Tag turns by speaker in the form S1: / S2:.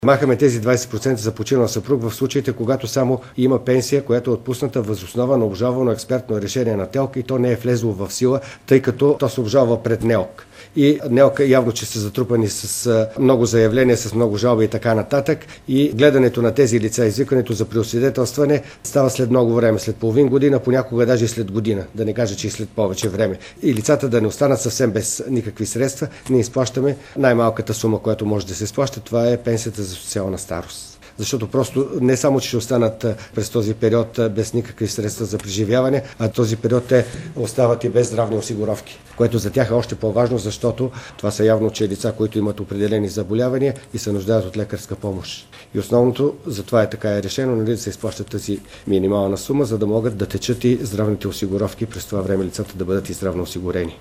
S1: Махаме тези 20% за починал съпруг в случаите, когато само има пенсия, която е отпусната въз основа на обжалвано експертно решение на ТЕЛК и то не е влезло в сила, тъй като то се обжалва пред НЕЛК. И НЕЛК явно, че са затрупани с много заявления, с много жалби и така нататък. И гледането на тези лица, извикането за преосвидетелстване става след много време, след половин година, понякога даже и след година, да не кажа, че и след повече време. И лицата да не останат съвсем без никакви средства, ние изплащаме най-малката сума, която може да се изплаща, това е пенсията за социална старост. Защото просто не само, че ще останат през този период без никакви средства за преживяване, а този период те остават и без здравни осигуровки, което за тях е още по-важно, защото това са явно, че лица, които имат определени заболявания и се нуждаят от лекарска помощ. И основното, затова е така е решено, да се изплащат тази минимална сума, за да могат да течат и здравните осигуровки през това време лицата да бъдат и здравно осигурени.